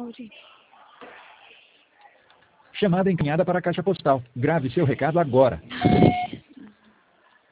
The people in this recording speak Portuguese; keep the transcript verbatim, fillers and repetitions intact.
Yuri. Chamada encaminhada para a caixa postal. Grave seu recado agora.